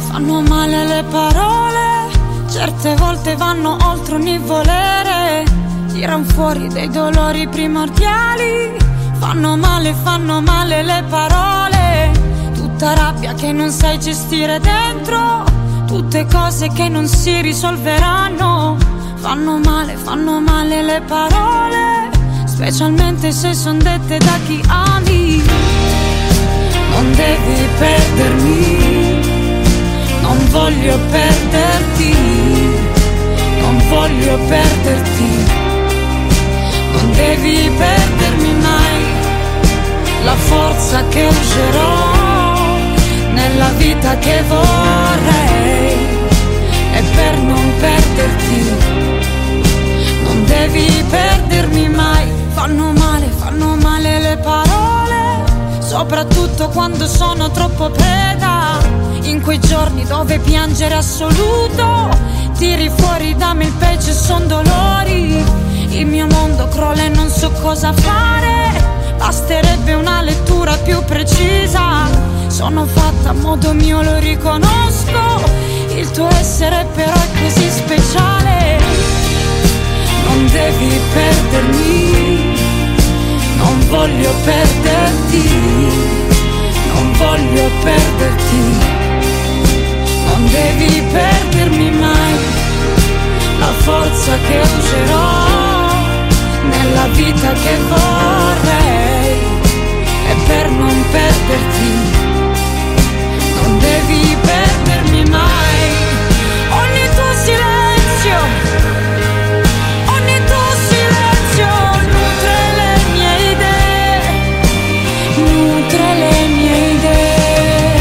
Fanno male le parole, certe volte vanno oltre ogni volere, tiran fuori dei dolori primordiali. Fanno male le parole, tutta rabbia che non sai gestire dentro, tutte cose che non si risolveranno. Fanno male le parole, specialmente se son dette da chi ami. Non devi perdermi, non voglio perderti, non voglio perderti. Non devi perdermi mai, la forza che userò nella vita che vorrei è per non perderti. Non devi perdermi mai. Fanno male le parole, soprattutto quando sono troppo preda. In quei giorni dove piangere assoluto, tiri fuori da me il peggio e son dolori. Il mio mondo crolla e non so cosa fare, basterebbe una lettura più precisa. Sono fatta a modo mio, lo riconosco, il tuo essere però è così speciale. Non devi perdermi, non voglio perderti, non voglio perderti. Non devi perdermi mai, la forza che userò nella vita che vorrei è per non perderti. Non devi perdermi mai. Ogni tuo silenzio, ogni tuo silenzio nutre le mie idee, nutre le mie idee.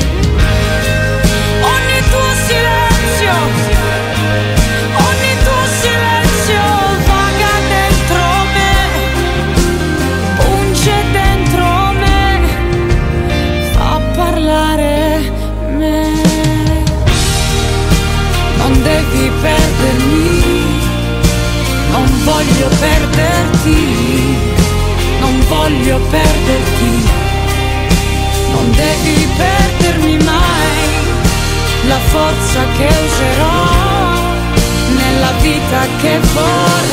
Ogni tuo silenzio, ogni tuo silenzio vaga dentro me, unge dentro me, fa parlare me. Non devi perdermi, non voglio perderti, non voglio perderti. Non devi perdermi mai, la forza che userò nella vita che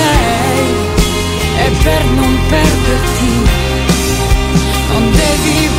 vorrei è per non perderti. Non devi